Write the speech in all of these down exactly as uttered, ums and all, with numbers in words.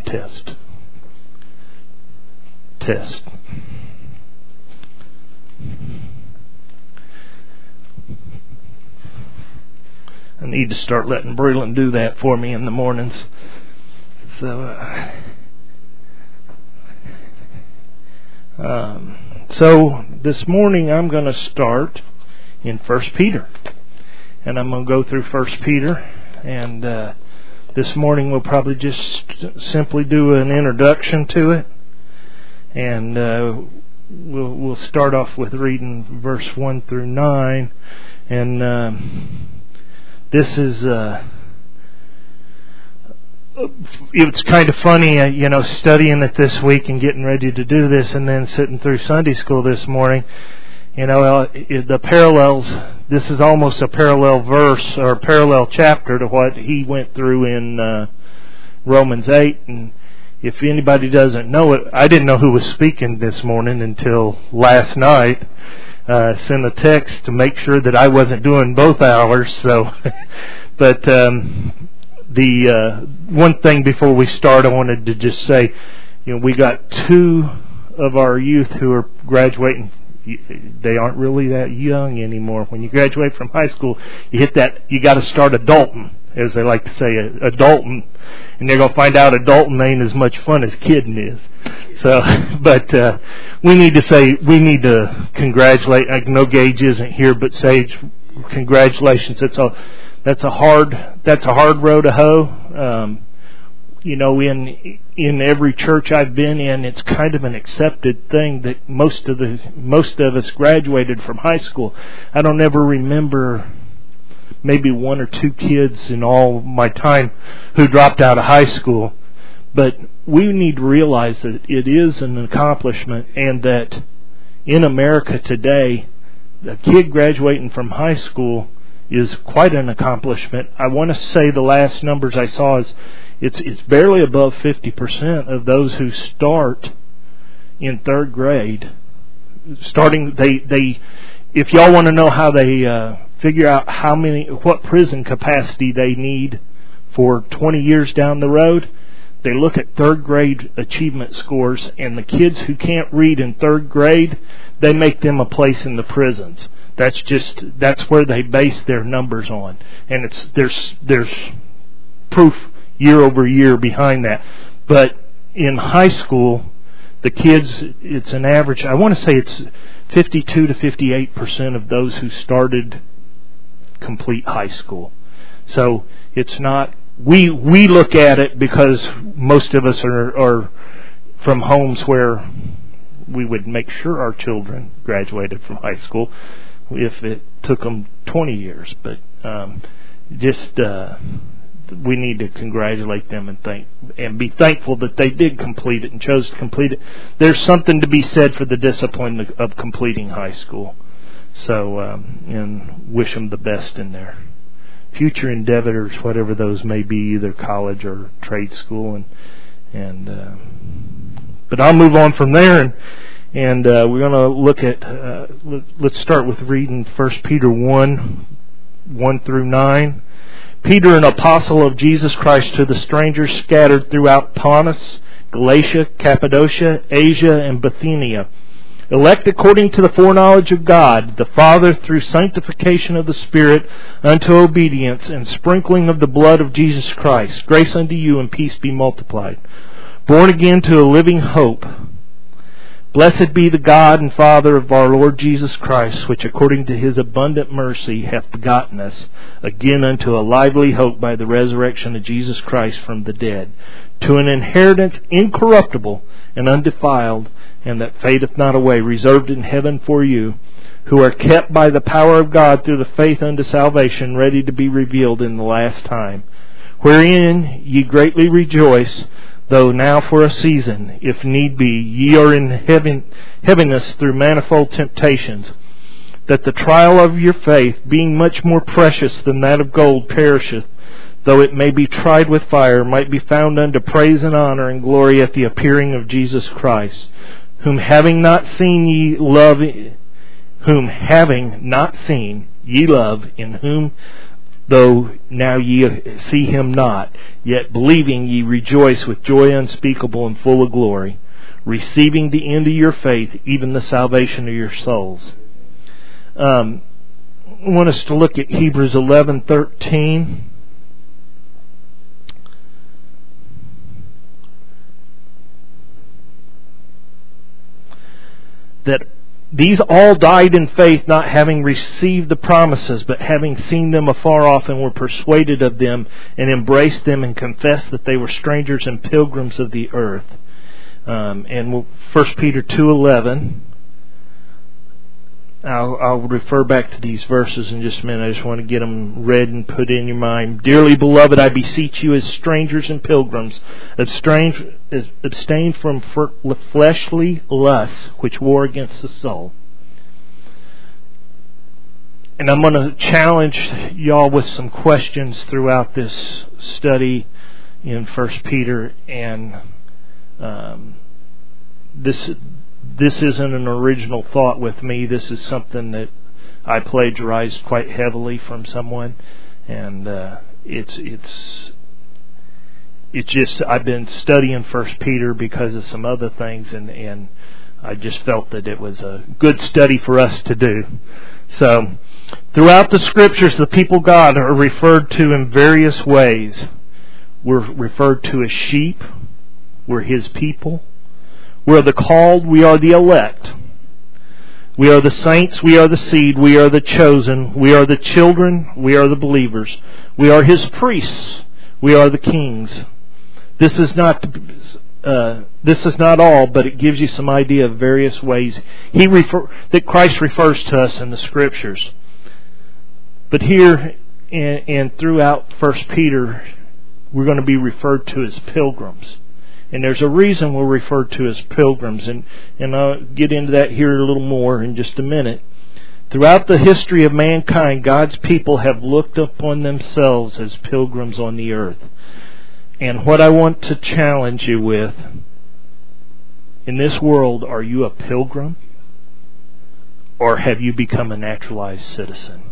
test. Test. I need to start letting Breland do that for me in the mornings. So, uh, um, so this morning I'm going to start in First Peter, and I'm going to go through First Peter, and uh, this morning we'll probably just simply do an introduction to it, and uh, we'll we'll start off with reading verse one through nine, and um, this is. Uh, It's kind of funny, uh, you know, studying it this week and getting ready to do this, and then sitting through Sunday school this morning. You know, uh, the parallels. This is almost a parallel verse or a parallel chapter to what he went through in uh, Romans eight. And if anybody doesn't know it, I didn't know who was speaking this morning until last night. Uh, sent a text to make sure that I wasn't doing both hours. So, but. Um, The uh, one thing before we start, I wanted to just say, you know, we got two of our youth who are graduating. They aren't really that young anymore. When you graduate from high school, you hit that. You got to start adulting, as they like to say, adulting, and they're gonna find out adulting ain't as much fun as kidding is. So, but uh, we need to say we need to congratulate. I know Gage isn't here, but Sage, congratulations. It's a That's a hard. That's a hard row to hoe. Um, you know, in in every church I've been in, it's kind of an accepted thing that most of the most of us graduated from high school. I don't ever remember maybe one or two kids in all my time who dropped out of high school. But we need to realize that it is an accomplishment, and that in America today, a kid graduating from high school is quite an accomplishment. I want to say the last numbers I saw is it's it's barely above fifty percent of those who start in third grade. Starting, they they if y'all want to know how they uh, figure out how many what prison capacity they need for twenty years down the road, they look at third grade achievement scores, and the kids who can't read in third grade, they make them a place in the prisons. That's just that's where they base their numbers on, and it's there's there's proof year over year behind that. But in high school, the kids, it's an average. I want to say it's fifty-two to fifty-eight percent of those who started complete high school. So it's not we we look at it because most of us are are from homes where we would make sure our children graduated from high school if it took them twenty years. But um, just uh, we need to congratulate them and thank and be thankful that they did complete it and chose to complete it. There's something to be said for the discipline of, of completing high school. So um, and wish them the best in their future endeavors, whatever those may be, either college or trade school. And and uh, but I'll move on from there, and. And uh, we're going to look at, uh, let's start with reading First Peter one, one through nine. Peter, an apostle of Jesus Christ, to the strangers scattered throughout Pontus, Galatia, Cappadocia, Asia, and Bithynia, elect according to the foreknowledge of God, the Father, through sanctification of the Spirit, unto obedience and sprinkling of the blood of Jesus Christ. Grace unto you and peace be multiplied. Born again to a living hope. Blessed be the God and Father of our Lord Jesus Christ, which according to His abundant mercy hath begotten us again unto a lively hope by the resurrection of Jesus Christ from the dead, to an inheritance incorruptible and undefiled, and that fadeth not away, reserved in heaven for you, who are kept by the power of God through the faith unto salvation, ready to be revealed in the last time, wherein ye greatly rejoice, though now for a season, if need be, ye are in heaven, heaviness through manifold temptations, that the trial of your faith, being much more precious than that of gold, perisheth, though it may be tried with fire, might be found unto praise and honor and glory at the appearing of Jesus Christ, whom having not seen ye love, whom having not seen ye love, in whom though now ye see him not, yet believing ye rejoice with joy unspeakable and full of glory, receiving the end of your faith, even the salvation of your souls. Um, I want us to look at Hebrews eleven thirteen. That these all died in faith, not having received the promises, but having seen them afar off, and were persuaded of them, and embraced them, and confessed that they were strangers and pilgrims of the earth. Um, and we'll, First Peter two eleven. I'll, I'll refer back to these verses in just a minute. I just want to get them read and put in your mind. Dearly beloved, I beseech you as strangers and pilgrims, abstain, abstain from fleshly lusts which war against the soul. And I'm going to challenge y'all with some questions throughout this study in First Peter. And um, this... This isn't an original thought with me. This is something that I plagiarized quite heavily from someone, and uh, it's it's it's just I've been studying First Peter because of some other things, and and I just felt that it was a good study for us to do. So, throughout the Scriptures, the people of God are referred to in various ways. We're referred to as sheep. We're His people. We are the called, we are the elect. We are the saints, we are the seed, we are the chosen, we are the children, we are the believers. We are His priests, we are the kings. This is not uh, this is not all, but it gives you some idea of various ways He refer, that Christ refers to us in the Scriptures. But here and, and throughout First Peter, we're going to be referred to as pilgrims. And there's a reason we're referred to as pilgrims, and, and I'll get into that here a little more in just a minute. Throughout the history of mankind, God's people have looked upon themselves as pilgrims on the earth. And what I want to challenge you with, in this world, are you a pilgrim? Or have you become a naturalized citizen?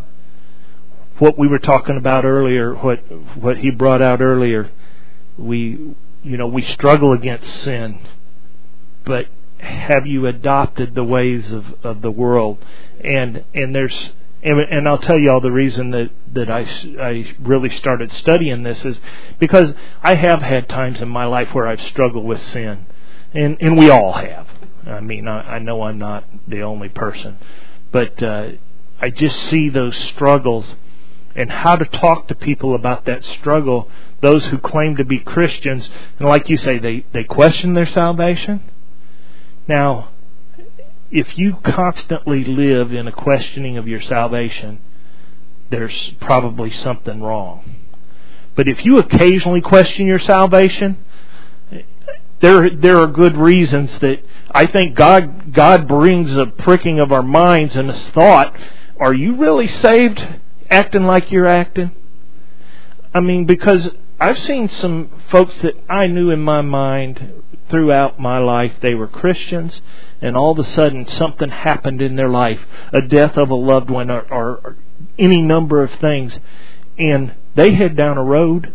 What we were talking about earlier, what what he brought out earlier, we... You know, we struggle against sin, but have you adopted the ways of, of the world? And and there's and, and I'll tell you all the reason that, that I, I really started studying this is because I have had times in my life where I've struggled with sin, and and we all have. I mean, I, I know I'm not the only person, but uh, I just see those struggles and how to talk to people about that struggle. Those who claim to be Christians, and like you say, they, they question their salvation. Now, if you constantly live in a questioning of your salvation, there's probably something wrong. But if you occasionally question your salvation, there there are good reasons that I think God God brings a pricking of our minds and this thought, are you really saved acting like you're acting? I mean, because I've seen some folks that I knew in my mind throughout my life, they were Christians, and all of a sudden something happened in their life, a death of a loved one or, or, or any number of things, and they head down a road,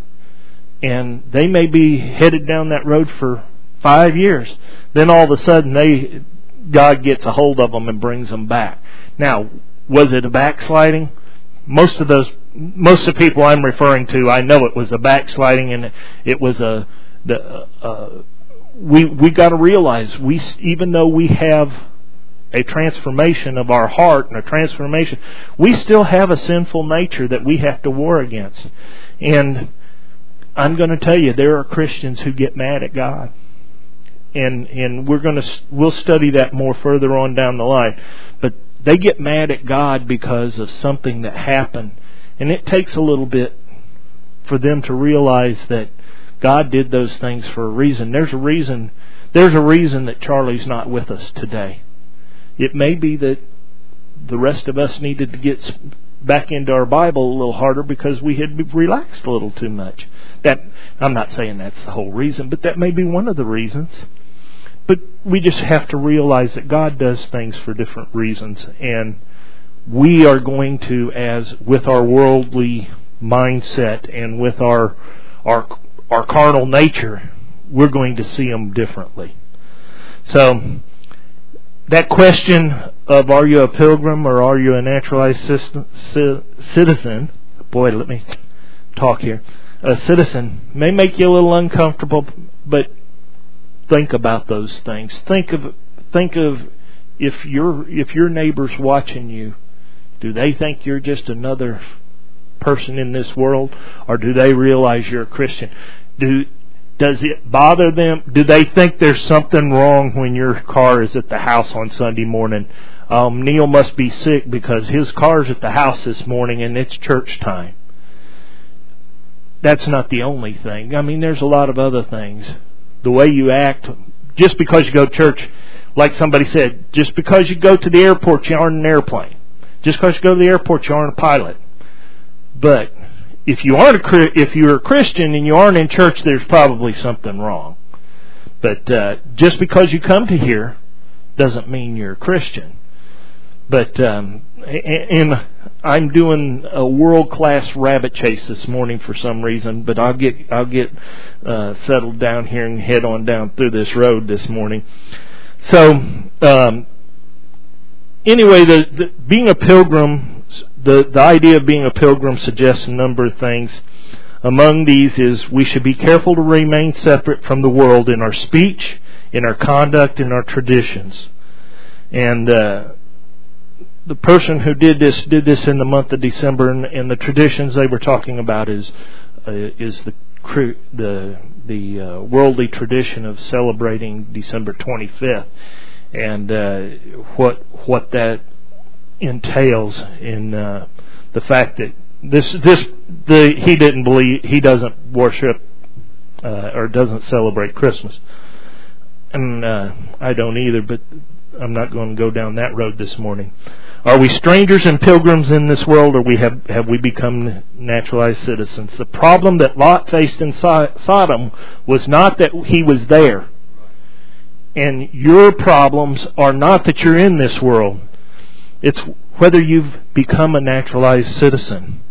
and they may be headed down that road for five years. Then all of a sudden they God gets a hold of them and brings them back. Now, was it a backsliding? Most of those, most of the people I'm referring to, I know it was a backsliding, and it was a. The, uh, we we got to realize we, even though we have a transformation of our heart and a transformation, we still have a sinful nature that we have to war against. And I'm going to tell you, there are Christians who get mad at God, and and we're going to we'll study that more further on down the line, but. They get mad at God because of something that happened. And it takes a little bit for them to realize that God did those things for a reason. There's a reason there's a reason that Charlie's not with us today. It may be that the rest of us needed to get back into our Bible a little harder because we had relaxed a little too much. That I'm not saying that's the whole reason, but that may be one of the reasons. But we just have to realize that God does things for different reasons. And we are going to, as with our worldly mindset and with our our our carnal nature, we're going to see them differently. So that question of are you a pilgrim or are you a naturalized citizen, boy, let me talk here, a citizen, may make you a little uncomfortable, but think about those things. Think of think of if your if your neighbor's watching you, do they think you're just another person in this world, or do they realize you're a Christian? Do Does it bother them? Do they think there's something wrong when your car is at the house on Sunday morning? Um, Neil must be sick because his car's at the house this morning and it's church time. That's not the only thing. I mean, there's a lot of other things. The way you act, just because you go to church, like somebody said, just because you go to the airport, you aren't an airplane. Just because you go to the airport, you aren't a pilot. But if you aren't a, if you're a Christian and you aren't in church, there's probably something wrong. But uh, just because you come to here doesn't mean you're a Christian. But um, and I'm doing a world-class rabbit chase this morning for some reason. But I'll get I'll get uh, settled down here and head on down through this road this morning. So um, anyway, the, the being a pilgrim. The, the idea of being a pilgrim suggests a number of things. Among these is we should be careful to remain separate from the world in our speech, in our conduct, in our traditions. And uh, the person who did this did this in the month of December, and, and the traditions they were talking about is uh, is the the the uh, worldly tradition of celebrating December twenty-fifth, and uh, what what that entails in uh, the fact that this this the he didn't believe he doesn't worship uh, or doesn't celebrate Christmas, and uh, I don't either. But I'm not going to go down that road this morning. Are we strangers and pilgrims in this world, or we have have we become naturalized citizens? The problem that Lot faced in Sodom was not that he was there, and your problems are not that you're in this world. It's whether you've become a naturalized citizen.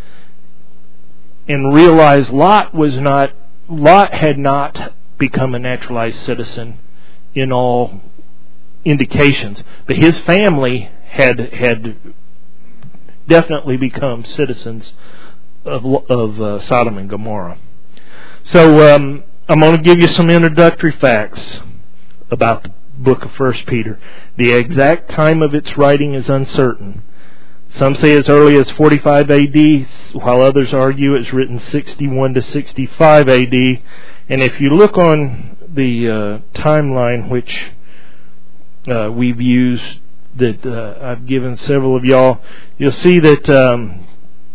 And realize Lot was not, Lot had not become a naturalized citizen in all indications, but his family had had definitely become citizens of of uh, Sodom and Gomorrah. So um, I'm going to give you some introductory facts about the book of First Peter. The exact time of its writing is uncertain. Some say as early as forty-five A D, while others argue it's written sixty-one to sixty-five A D. And if you look on the uh, timeline, which uh, we've used, that uh, I've given several of y'all, you'll see that um,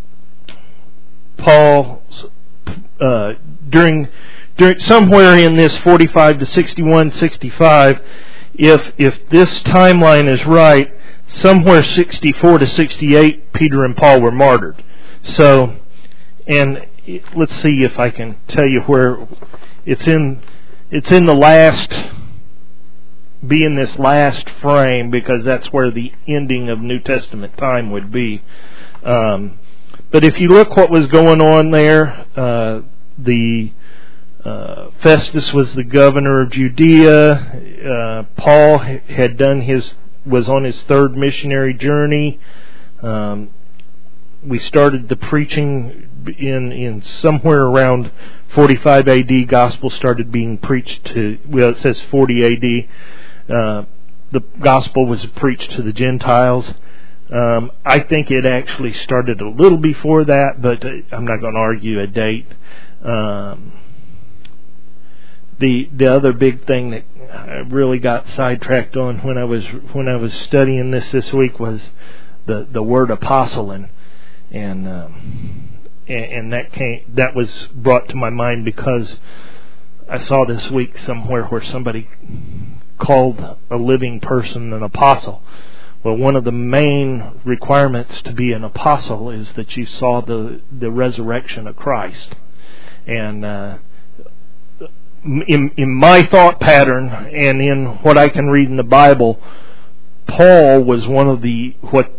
Paul, uh, during during somewhere in this forty-five to sixty-one, sixty-five, if if this timeline is right, somewhere sixty-four to sixty-eight, Peter and Paul were martyred. So, and let's see if I can tell you where it's in. It's in the last, be in this last frame, because that's where the ending of New Testament time would be. Um, but if you look what was going on there, uh, the Uh, Festus was the governor of Judea. Uh, Paul had done his was on his third missionary journey. Um, we started the preaching in in somewhere around forty-five A D. Gospel started being preached to. Well, it says forty A D. Uh, the gospel was preached to the Gentiles. Um, I think it actually started a little before that, but I'm not going to argue a date. Um, The the other big thing that I really got sidetracked on when I was when I was studying this this week was the, the word apostle, and and, um, and and that came that was brought to my mind because I saw this week somewhere where somebody called a living person an apostle. Well, one of the main requirements to be an apostle is that you saw the the resurrection of Christ, and uh, In, in my thought pattern and in what I can read in the Bible, Paul was one of the what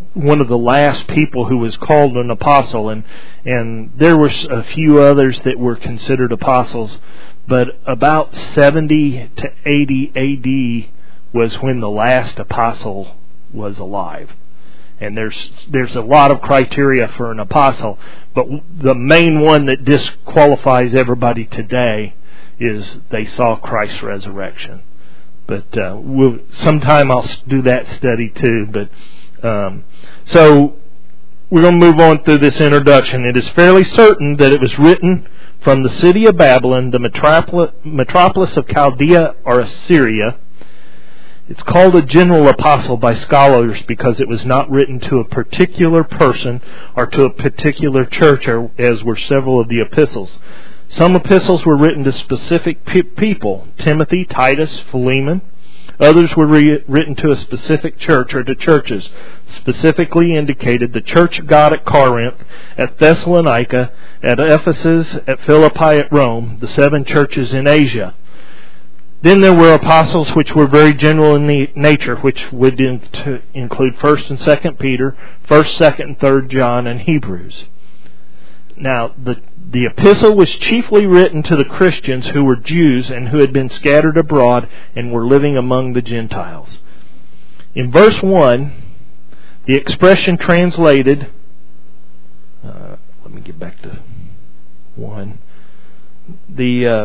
one of the last people who was called an apostle, and and there were a few others that were considered apostles, but about seventy to eighty A D was when the last apostle was alive. And there's there's a lot of criteria for an apostle, but the main one that disqualifies everybody today is they saw Christ's resurrection. But uh, we'll, sometime I'll do that study too. But um, so we're going to move on through this introduction. It is fairly certain that it was written from the city of Babylon, the metropolis, metropolis of Chaldea or Assyria. It's called a general epistle by scholars because it was not written to a particular person or to a particular church, as were several of the epistles. Some epistles were written to specific pe- people, Timothy, Titus, Philemon. Others were re- written to a specific church or to churches, specifically indicated the Church of God at Corinth, at Thessalonica, at Ephesus, at Philippi, at Rome, the seven churches in Asia. Then there were apostles which were very general in nature, which would include First and Second Peter, First, Second, and Third John, and Hebrews. Now, the the epistle was chiefly written to the Christians who were Jews and who had been scattered abroad and were living among the Gentiles. In verse one, the expression translated, uh, let me get back to one, the uh,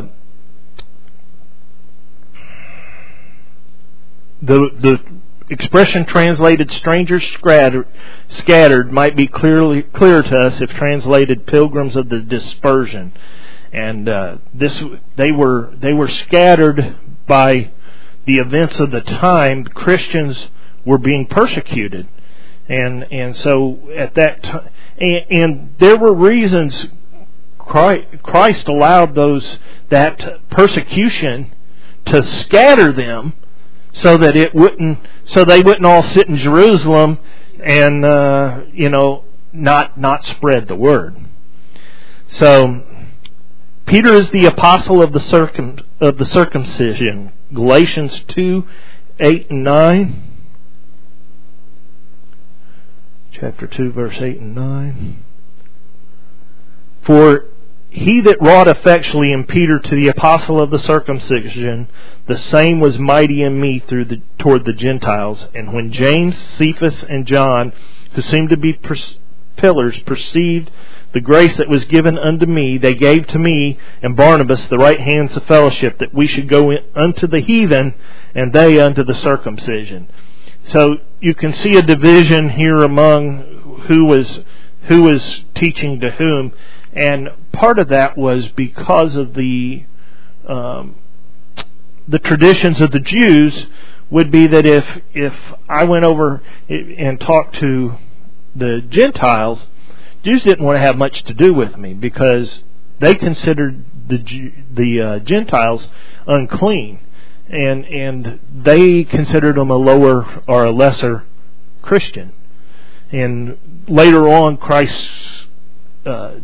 The the expression translated strangers scattered, scattered might be clearly clear to us if translated pilgrims of the dispersion. And uh, this they were they were scattered by the events of the time. Christians were being persecuted, and and so at that time, and, and there were reasons Christ allowed those that persecution to scatter them, so that it wouldn't, so they wouldn't all sit in Jerusalem and uh, you know not not spread the word. So Peter is the apostle of the circum of the circumcision. Galatians two, eight and nine. Chapter two, verse eight and nine. For he that wrought effectually in Peter to the apostle of the circumcision, the same was mighty in me through the toward the Gentiles. And when James, Cephas, and John, who seemed to be pers- pillars, perceived the grace that was given unto me, they gave to me and Barnabas the right hands of fellowship, that we should go in, unto the heathen, and they unto the circumcision. So you can see a division here among who was who was teaching to whom. And part of that was because of the um, the traditions of the Jews would be that if if I went over and talked to the Gentiles, Jews didn't want to have much to do with me because they considered the the uh, Gentiles unclean, and and they considered them a lower or a lesser Christian. And later on, Christ Uh,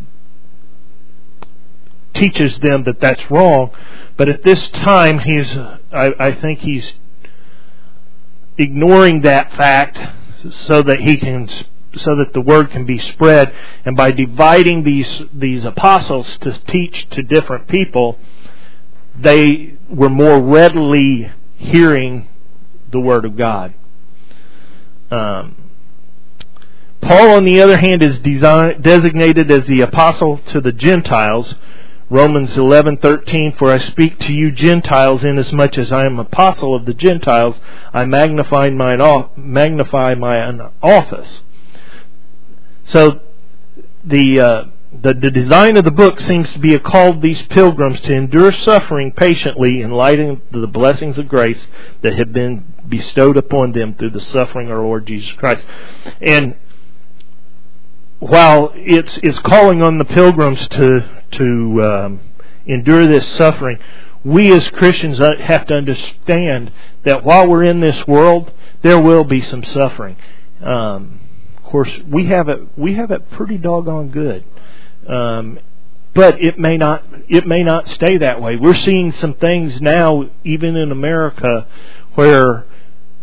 teaches them that that's wrong, but at this time he's I, I think he's ignoring that fact so that he can so that the word can be spread, and by dividing these these apostles to teach to different people, they were more readily hearing the word of God. Um, Paul, on the other hand, is design, designated as the apostle to the Gentiles. Romans eleven thirteen, for I speak to you Gentiles, inasmuch as I am apostle of the Gentiles, I magnify mine magnify my office. So the, uh, the the design of the book seems to be a call to these pilgrims to endure suffering patiently in light of the blessings of grace that have been bestowed upon them through the suffering of our Lord Jesus Christ. And while it's it's calling on the pilgrims to to um, endure this suffering, we as Christians have to understand that while we're in this world, there will be some suffering. Um, of course, we have it we have it pretty doggone good, um, but it may not it may not stay that way. We're seeing some things now, even in America, where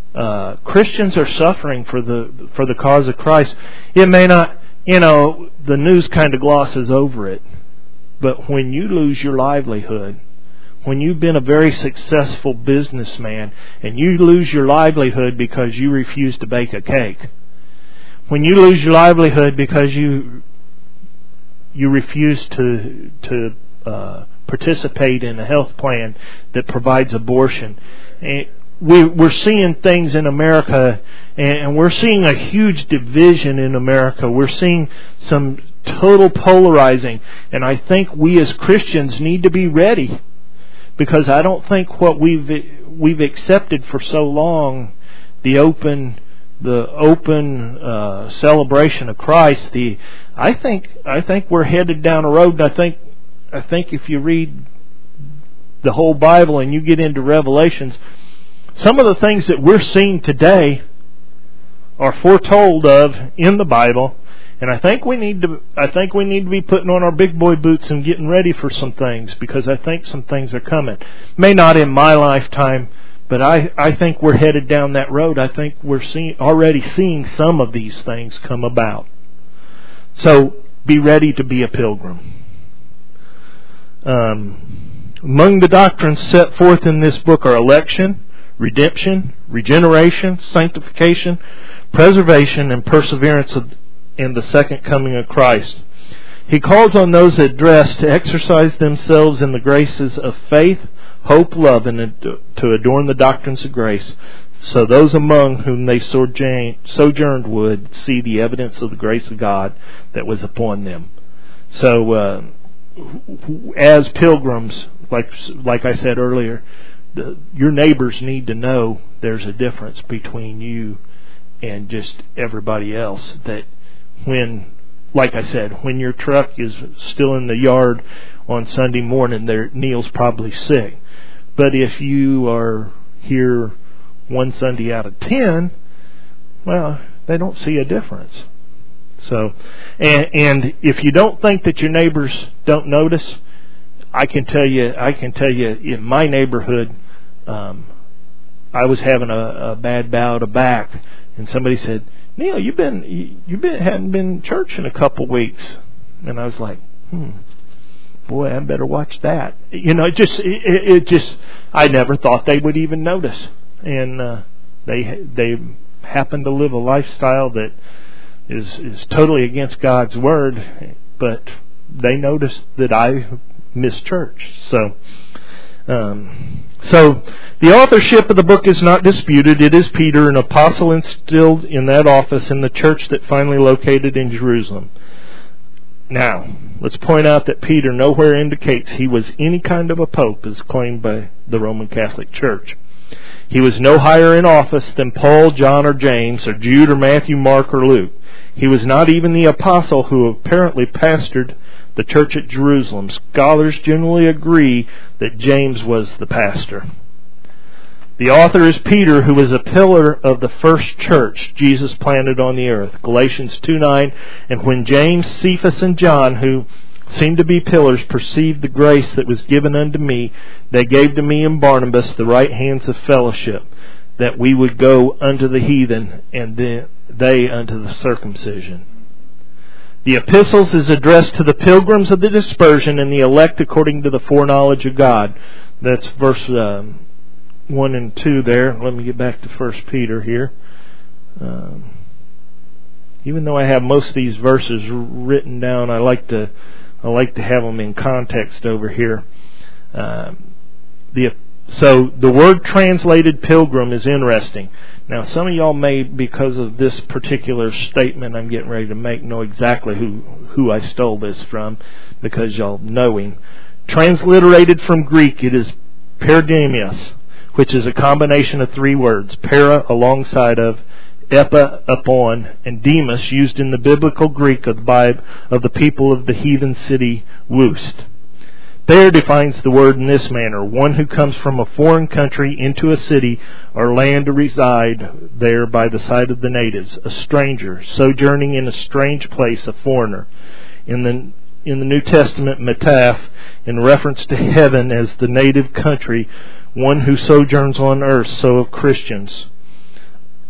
uh, Christians are suffering for the for the cause of Christ. It may not, you know, the news kind of glosses over it, but when you lose your livelihood, when you've been a very successful businessman and you lose your livelihood because you refuse to bake a cake, when you lose your livelihood because you you refuse to to uh, participate in a health plan that provides abortion, we, we're seeing things in America, and we're seeing a huge division in America. We're seeing some total polarizing, and I think we as Christians need to be ready, because I don't think what we've we've accepted for so long, the open the open uh, celebration of Christ, the I think I think we're headed down a road. And I think I think if you read the whole Bible and you get into Revelations, some of the things that we're seeing today are foretold of in the Bible. And I think we need to I think we need to be putting on our big boy boots and getting ready for some things, because I think some things are coming. May not in my lifetime, but I, I think we're headed down that road. I think we're seeing already seeing some of these things come about. So be ready to be a pilgrim. Um, among the doctrines set forth in this book are election, redemption, regeneration, sanctification, preservation, and perseverance of in the second coming of Christ. He calls on those addressed to exercise themselves in the graces of faith, hope, love, and to adorn the doctrines of grace, so those among whom they sojourned would see the evidence of the grace of God that was upon them. So, uh, as pilgrims, like like I said earlier, the, your neighbors need to know there's a difference between you and just everybody else. That when, like I said, when your truck is still in the yard on Sunday morning, there Neil's probably sick. But if you are here one Sunday out of ten, well, they don't see a difference. So, and, and if you don't think that your neighbors don't notice, I can tell you, I can tell you, in my neighborhood, um, I was having a, a bad bout of back, and somebody said, Neil, you've been you, you've been hadn't been in church in a couple weeks, and I was like, hmm, boy, I better watch that. You know, it just it, it just I never thought they would even notice, and uh, they they happen to live a lifestyle that is is totally against God's word, but they noticed that I missed church. So. Um, so, the authorship of the book is not disputed. It is Peter, an apostle instilled in that office in the church that finally located in Jerusalem. Now, let's point out that Peter nowhere indicates he was any kind of a pope as claimed by the Roman Catholic Church. He was no higher in office than Paul, John, or James, or Jude, or Matthew, Mark, or Luke. He was not even the apostle who apparently pastored the church at Jerusalem. Scholars generally agree that James was the pastor. The author is Peter, who was a pillar of the first church Jesus planted on the earth. Galatians two nine, and when James, Cephas, and John, who seemed to be pillars, perceived the grace that was given unto me, they gave to me and Barnabas the right hands of fellowship, that we would go unto the heathen, and they unto the circumcision. The epistles is addressed to the pilgrims of the dispersion and the elect according to the foreknowledge of God. That's verse um, one and two there. Let me get back to First Peter here. Um, even though I have most of these verses written down, I like to I like to have them in context over here. Um, the so the word translated pilgrim is interesting. Now, some of y'all may, because of this particular statement I'm getting ready to make, know exactly who, who I stole this from, because y'all know him. Transliterated from Greek, it is peredeimios, which is a combination of three words: para, alongside of, epa, upon, and demos, used in the biblical Greek of the Bible of the people of the heathen city Wust. Thayer defines the word in this manner: one who comes from a foreign country into a city or land to reside there by the side of the natives, a stranger, sojourning in a strange place, a foreigner. In the in the New Testament, metaph, in reference to heaven as the native country, one who sojourns on earth, so of Christians.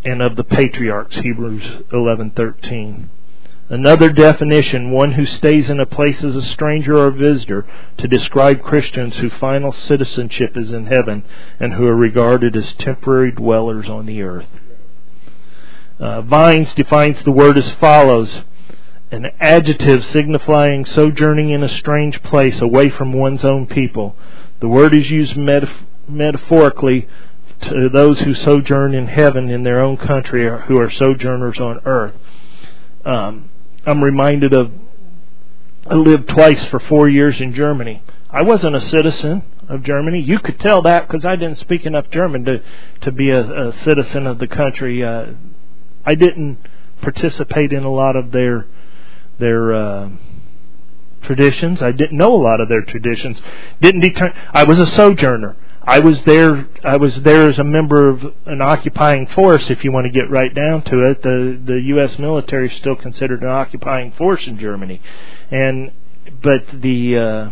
and of the patriarchs, Hebrews eleven thirteen. Another definition, one who stays in a place as a stranger or a visitor, to describe Christians whose final citizenship is in heaven and who are regarded as temporary dwellers on the earth. Uh, Vines defines the word as follows: an adjective signifying sojourning in a strange place away from one's own people. The word is used metaf- metaphorically to those who sojourn in heaven in their own country or who are sojourners on earth. Um, I'm reminded of, I lived twice for four years in Germany. I wasn't a citizen of Germany. You could tell that because I didn't speak enough German to, to be a, a citizen of the country. Uh, I didn't participate in a lot of their their uh, traditions. I didn't know a lot of their traditions. Didn't deter- I was a sojourner. I was there. I was there as a member of an occupying force. If you want to get right down to it, the the U S military is still considered an occupying force in Germany, and but the uh,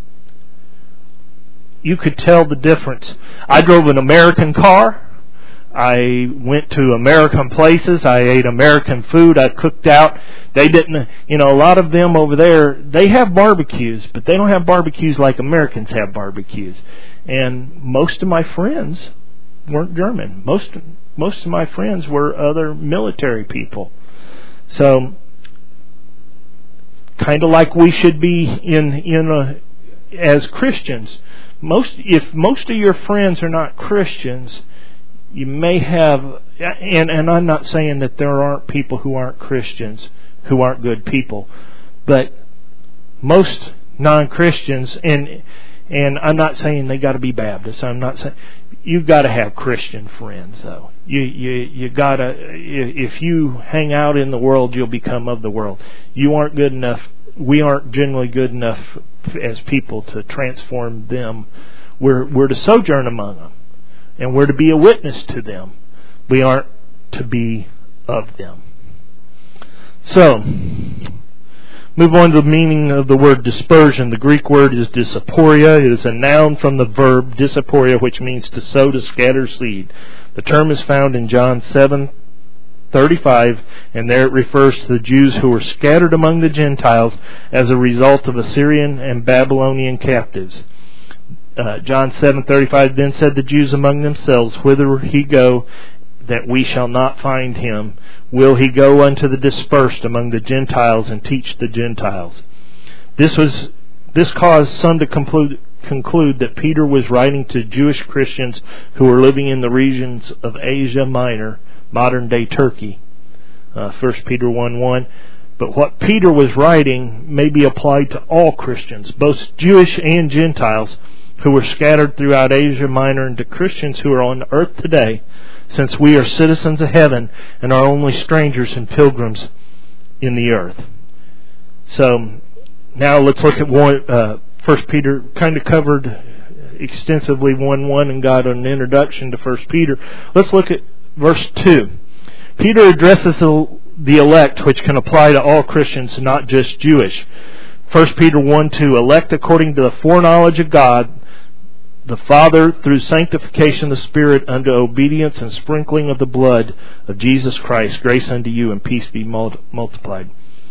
you could tell the difference. I drove an American car. I went to American places. I ate American food. I cooked out. They didn't, you know, a lot of them over there, they have barbecues, but they don't have barbecues like Americans have barbecues. And most of my friends weren't German. Most most of my friends were other military people. So, kind of like we should be in in a, as Christians. Most if most of your friends are not Christians, you may have, and, and I'm not saying that there aren't people who aren't Christians, who aren't good people, but most non-Christians, and and I'm not saying they got to be Baptists. I'm not saying you've got to have Christian friends, though. You you you got to. If you hang out in the world, you'll become of the world. You aren't good enough. We aren't generally good enough as people to transform them. We're we're to sojourn among them. And we're to be a witness to them. We aren't to be of them. So, move on to the meaning of the word dispersion. The Greek word is diasporia. It is a noun from the verb diasporia, which means to sow, to scatter seed. The term is found in John seven thirty-five, and there it refers to the Jews who were scattered among the Gentiles as a result of Assyrian and Babylonian captives. Uh, John seven thirty-five, then said the Jews among themselves, whither he go, that we shall not find him? Will he go unto the dispersed among the Gentiles and teach the Gentiles? This was this caused some to conclude, conclude that Peter was writing to Jewish Christians who were living in the regions of Asia Minor, modern-day Turkey. Uh, First Peter one one. But what Peter was writing may be applied to all Christians, both Jewish and Gentiles, who were scattered throughout Asia Minor, and to Christians who are on earth today, since we are citizens of heaven and are only strangers and pilgrims in the earth. So now let's look at one. Uh, First Peter kind of covered extensively one one and got an introduction to First Peter. Let's look at verse two. Peter addresses the elect, which can apply to all Christians, not just Jewish. First Peter one two, elect according to the foreknowledge of God, the Father, through sanctification of the Spirit, unto obedience and sprinkling of the blood of Jesus Christ, grace unto you and peace be multiplied.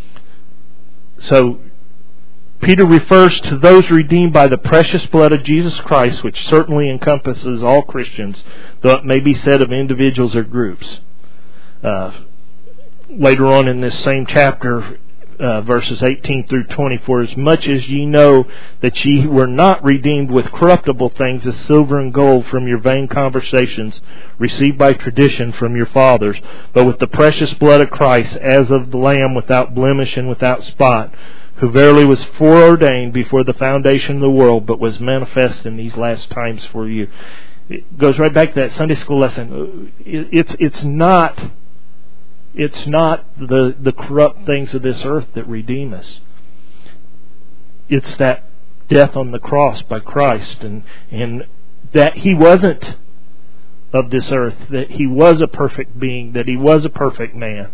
So, Peter refers to those redeemed by the precious blood of Jesus Christ, which certainly encompasses all Christians, though it may be said of individuals or groups. Uh, later on in this same chapter, Uh, verses eighteen through twenty, for as much as ye know that ye were not redeemed with corruptible things as silver and gold from your vain conversations received by tradition from your fathers, but with the precious blood of Christ, as of the Lamb without blemish and without spot, who verily was foreordained before the foundation of the world, but was manifest in these last times for you. It goes right back to that Sunday school lesson. It's it's not It's not the, the corrupt things of this earth that redeem us. It's that death on the cross by Christ, and, and that He wasn't of this earth, that He was a perfect being, that He was a perfect man.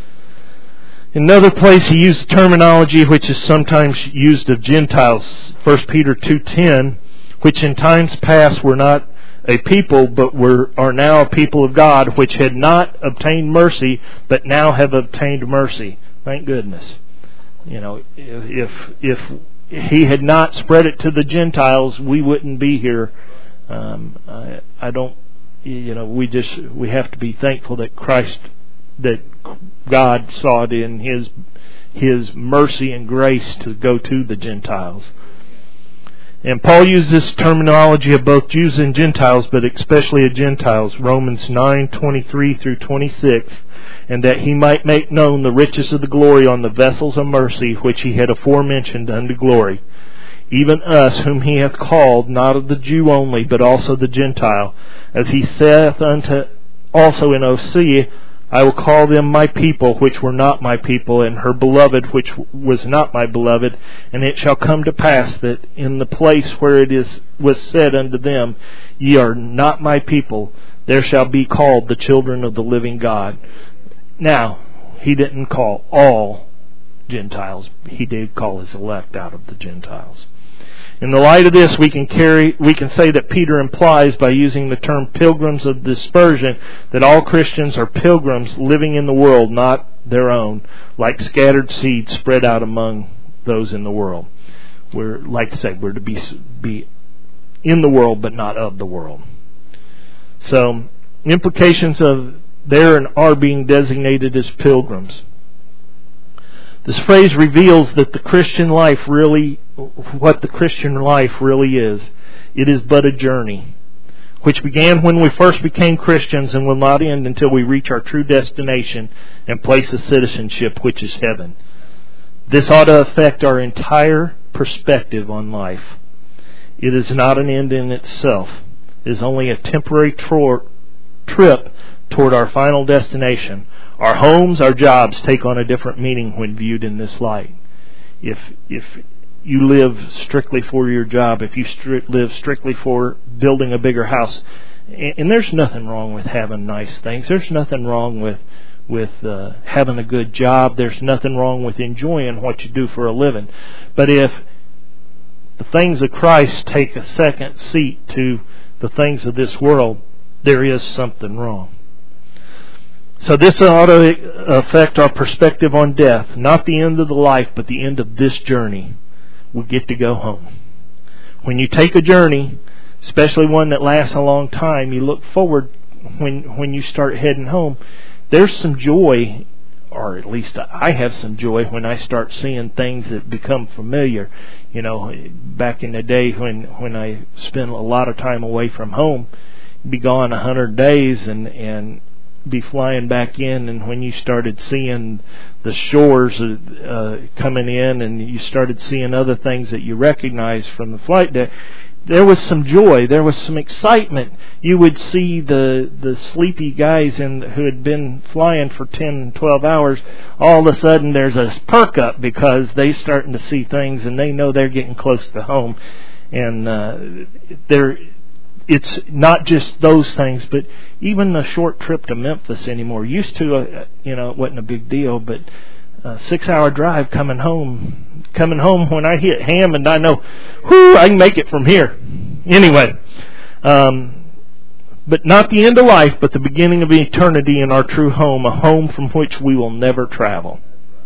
In another place He used terminology which is sometimes used of Gentiles, First Peter two ten, which in times past were not a people, but were are now a people of God, which had not obtained mercy, but now have obtained mercy. Thank goodness. You know, if if He had not spread it to the Gentiles, we wouldn't be here. Um, I, I don't. You know, we just we have to be thankful that Christ, that God saw it in His His mercy and grace to go to the Gentiles. And Paul uses this terminology of both Jews and Gentiles, but especially of Gentiles, Romans nine twenty-three through twenty-six, and that he might make known the riches of the glory on the vessels of mercy, which he had aforementioned unto glory. Even us, whom he hath called, not of the Jew only, but also the Gentile, as he saith unto also in Hosea, I will call them my people, which were not my people, and her beloved, which was not my beloved. And it shall come to pass that in the place where it is was said unto them, Ye are not my people, there shall be called the children of the living God. Now, he didn't call all Gentiles. He did call his elect out of the Gentiles. In the light of this, we can carry, we can say that Peter implies by using the term pilgrims of dispersion that all Christians are pilgrims living in the world, not their own, like scattered seeds spread out among those in the world. We're, like I said, we're to be be in the world, but not of the world. So, implications of there and are being designated as pilgrims. This phrase reveals that the Christian life really, what the Christian life really is. It is but a journey, which began when we first became Christians and will not end until we reach our true destination and place of citizenship, which is heaven. This ought to affect our entire perspective on life. It is not an end in itself. It is only a temporary tro- trip toward our final destination. Our homes, our jobs take on a different meaning when viewed in this light. If if you live strictly for your job, if you stri- live strictly for building a bigger house, and, and there's nothing wrong with having nice things. There's nothing wrong with with uh, having a good job. There's nothing wrong with enjoying what you do for a living. But if the things of Christ take a second seat to the things of this world, there is something wrong. So this ought to affect our perspective on death. Not the end of the life, but the end of this journey. We get to go home. When you take a journey, especially one that lasts a long time, you look forward when when you start heading home. There's some joy, or at least I have some joy when I start seeing things that become familiar. You know, back in the day when, when I spent a lot of time away from home, be gone a hundred days and and be flying back in, and when you started seeing the shores uh, coming in and you started seeing other things that you recognized from the flight deck, there was some joy, there was some excitement. You would see the the sleepy guys in, who had been flying for ten, twelve hours, all of a sudden there's a perk up because they're starting to see things and they know they're getting close to home. And uh, they're it's not just those things, but even the short trip to Memphis anymore. Used to, uh, you know, it wasn't a big deal, but a six-hour drive coming home, coming home when I hit Hammond, I know, whoo, I can make it from here. Anyway, um, but not the end of life, but the beginning of eternity in our true home, a home from which we will never travel.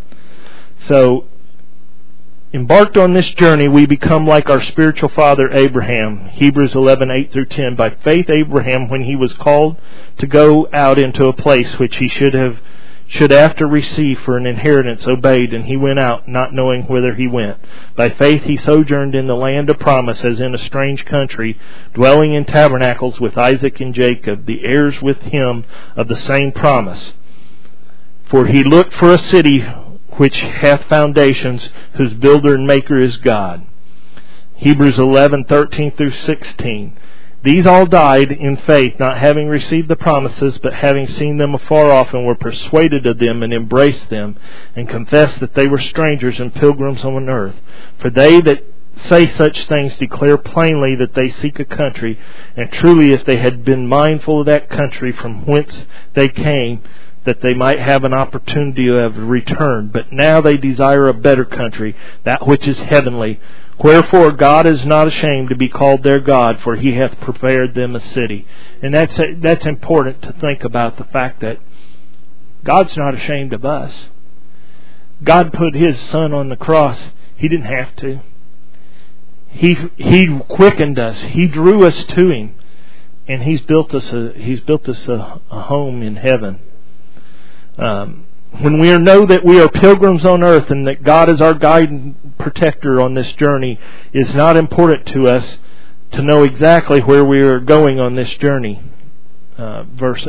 So, embarked on this journey, we become like our spiritual father Abraham. Hebrews eleven, eight through ten. By faith Abraham, when he was called to go out into a place which he should have should after receive for an inheritance, obeyed, and he went out, not knowing whither he went. By faith he sojourned in the land of promise, as in a strange country, dwelling in tabernacles with Isaac and Jacob, the heirs with him of the same promise. For he looked for a city which hath foundations, whose builder and maker is God. Hebrews eleven, thirteen through sixteen. These all died in faith, not having received the promises, but having seen them afar off, and were persuaded of them, and embraced them, and confessed that they were strangers and pilgrims on earth. For they that say such things declare plainly that they seek a country, and truly if they had been mindful of that country from whence they came, that they might have an opportunity of return. But now they desire a better country, that which is heavenly. Wherefore God is not ashamed to be called their God, for He hath prepared them a city. And that's that's important to think about, the fact that God's not ashamed of us. God put His Son on the cross. He didn't have to. He He quickened us. He drew us to Him, and He's built us a He's built us a, a home in heaven. Um, when we know that we are pilgrims on earth and that God is our guide and protector on this journey, it's not important to us to know exactly where we are going on this journey. Uh, verse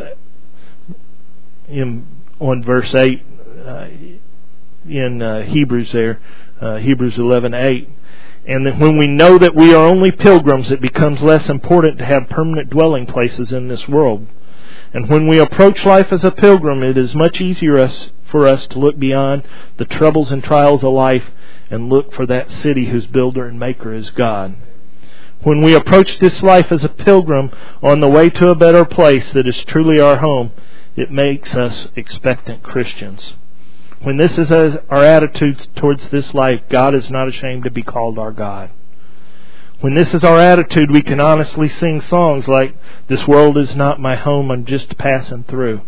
in on verse eight uh, in uh, Hebrews there, uh, Hebrews eleven eight. And that when we know that we are only pilgrims, it becomes less important to have permanent dwelling places in this world. And when we approach life as a pilgrim, it is much easier us, for us to look beyond the troubles and trials of life and look for that city whose builder and maker is God. When we approach this life as a pilgrim on the way to a better place that is truly our home, it makes us expectant Christians. When this is our attitude towards this life, God is not ashamed to be called our God. When this is our attitude, we can honestly sing songs like, "This world is not my home, I'm just passing through."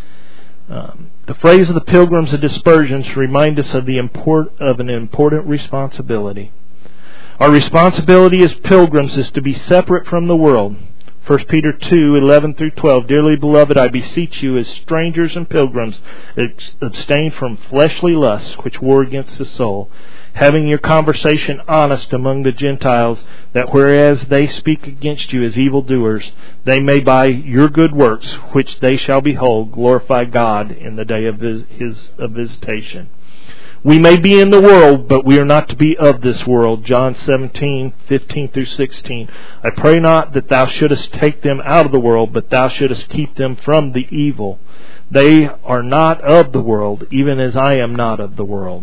Um, the phrase of the pilgrims of dispersions remind us of the import of an important responsibility. Our responsibility as pilgrims is to be separate from the world. First Peter two eleven through twelve. Dearly beloved, I beseech you, as strangers and pilgrims, abstain from fleshly lusts which war against the soul, having your conversation honest among the Gentiles, that whereas they speak against you as evildoers, they may by your good works, which they shall behold, glorify God in the day of his, his of visitation. We may be in the world, but we are not to be of this world. John seventeen fifteen through sixteen. I pray not that thou shouldest take them out of the world, but thou shouldest keep them from the evil. They are not of the world, even as I am not of the world.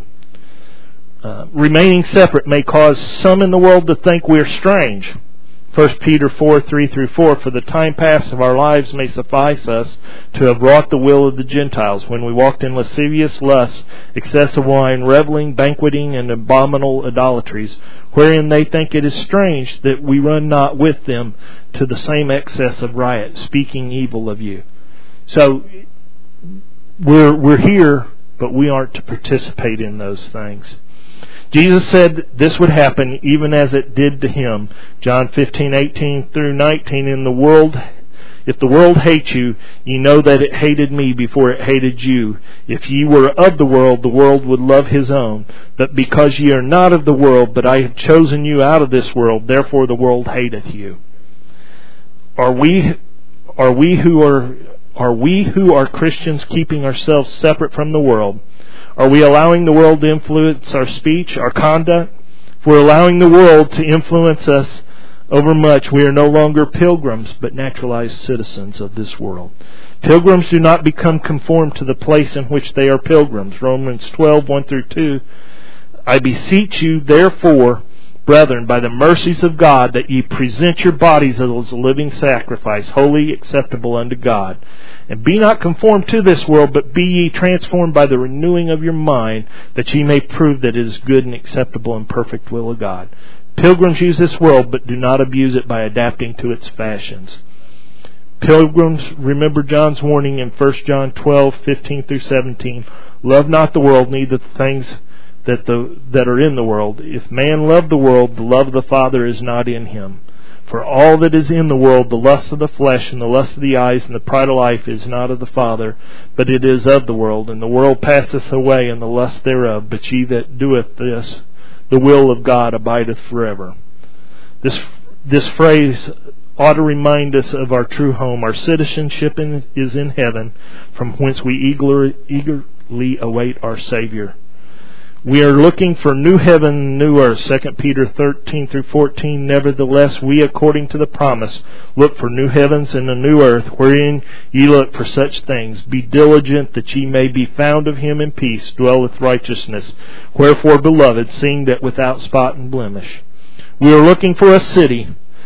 Uh, remaining separate may cause some in the world to think we are strange. First Peter four three through four. For the time past of our lives may suffice us to have wrought the will of the Gentiles, when we walked in lascivious lusts, excessive wine, reveling, banqueting, and abominable idolatries, wherein they think it is strange that we run not with them to the same excess of riot, speaking evil of you. So we're we're here, but we aren't to participate in those things. Jesus said this would happen even as it did to him. John fifteen eighteen through nineteen. In the world, if the world hates you, ye know that it hated me before it hated you. If ye were of the world, the world would love his own. But because ye are not of the world, but I have chosen you out of this world, therefore the world hateth you. Are we, are we who are, are we who are Christians keeping ourselves separate from the world? Are we allowing the world to influence our speech, our conduct? If we're allowing the world to influence us overmuch, we are no longer pilgrims, but naturalized citizens of this world. Pilgrims do not become conformed to the place in which they are pilgrims. Romans twelve one through two. I beseech you, therefore, brethren, by the mercies of God, that ye present your bodies as a living sacrifice, holy, acceptable unto God. And be not conformed to this world, but be ye transformed by the renewing of your mind, that ye may prove that it is good and acceptable and perfect will of God. Pilgrims use this world, but do not abuse it by adapting to its fashions. Pilgrims, remember John's warning in First John twelve fifteen through seventeen. Love not the world, neither the things that the that are in the world. If man love the world, the love of the Father is not in him. For all that is in the world, the lust of the flesh and the lust of the eyes and the pride of life, is not of the Father, but it is of the world. And the world passeth away, and the lust thereof. But ye that doeth this, the will of God, abideth forever. This this phrase ought to remind us of our true home. Our citizenship in, is in heaven, from whence we eagerly, eagerly await our Savior. We are looking for new heaven and new earth. Second Peter thirteen through fourteen. Nevertheless, we, according to the promise, look for new heavens and a new earth, wherein ye look for such things. Be diligent that ye may be found of him in peace, dwell with righteousness. Wherefore, beloved, seeing that without spot and blemish. We are looking for a city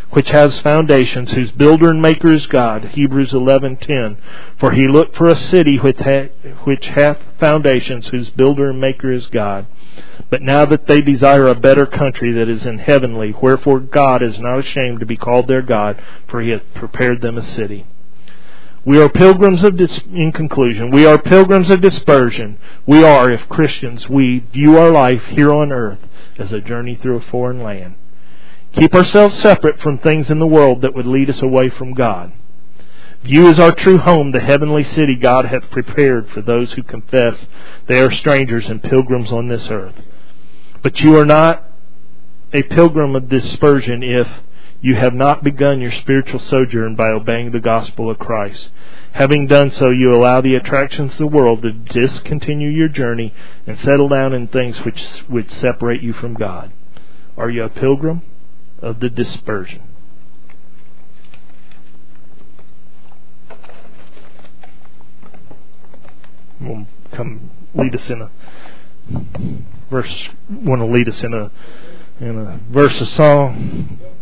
which has foundations, whose builder and maker is God. Hebrews eleven ten. For he looked for a city which hath foundations, whose builder and maker is God. But now that they desire a better country that is in heavenly, wherefore God is not ashamed to be called their God, for he hath prepared them a city. We are pilgrims of, dis- in conclusion, we are pilgrims of dispersion. We are, if Christians, we view our life here on earth as a journey through a foreign land. Keep ourselves separate from things in the world that would lead us away from God. View as our true home the heavenly city God hath prepared for those who confess they are strangers and pilgrims on this earth. But you are not a pilgrim of dispersion if you have not begun your spiritual sojourn by obeying the gospel of Christ. Having done so, you allow the attractions of the world to discontinue your journey and settle down in things which would separate you from God. Are you a pilgrim of the dispersion? We'll come lead us in a verse. Want to lead us in a in a verse of song.